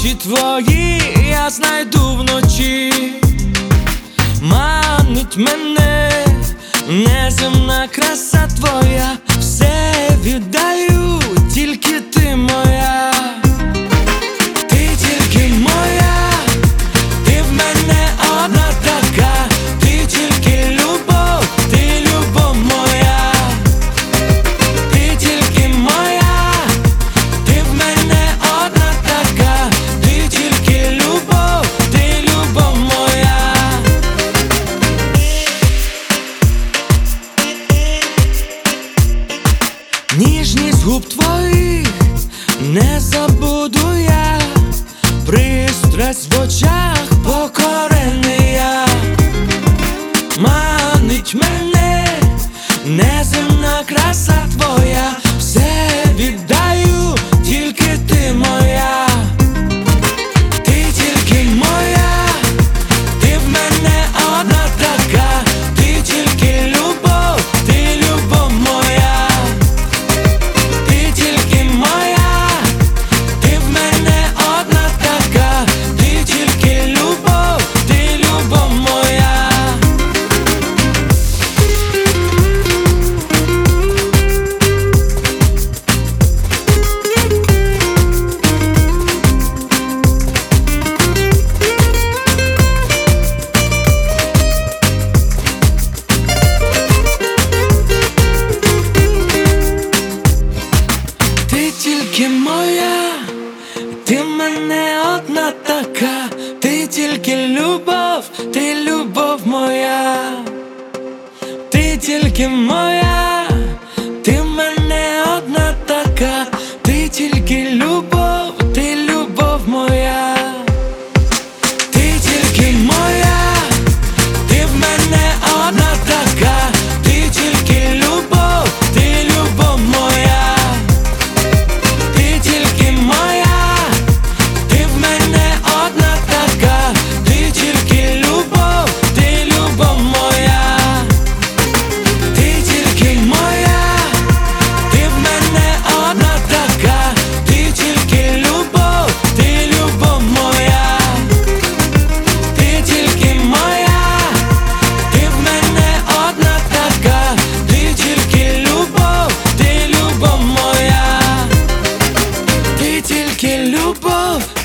очі твої я знайду вночі. Манить мене неземна краса твоя, все віддаю, тільки ти моя. Ти тільки моя, ти в мене одна така. Ти тільки любов, ти любов моя. Ти тільки моя, ти в мене одна така. Ти тільки любов, ти любов моя. Ніжність губ твоїх не забуду я, пристрасть в очах покорений я. Манить мене неземна краса твоя, все віддаю, тільки ти моя. Ти тільки моя, ти в мене одна така. Ти тільки любов, ти любов моя. Ти тільки моя, ти в мене одна така. Ти тільки любов, ти любов моя. Ти тільки моя, ти в мене одна така. Ти тільки любов, ти любов моя. Ти тільки моя, ти в мене одна така. Ти тільки любов, ти любов моя. Ти тільки моя, ти в мене одна така. Ти тільки любов, ти любов моя. Ти тільки моя, ти в мене одна така. Ти тільки любов, ти любов моя. Ти тільки моя, ти в мене одна така. Ти тільки любов, ти любов моя. Ти тільки моя, ти в мене одна така. Ти тільки любов, ти любов моя. Ти тільки любов,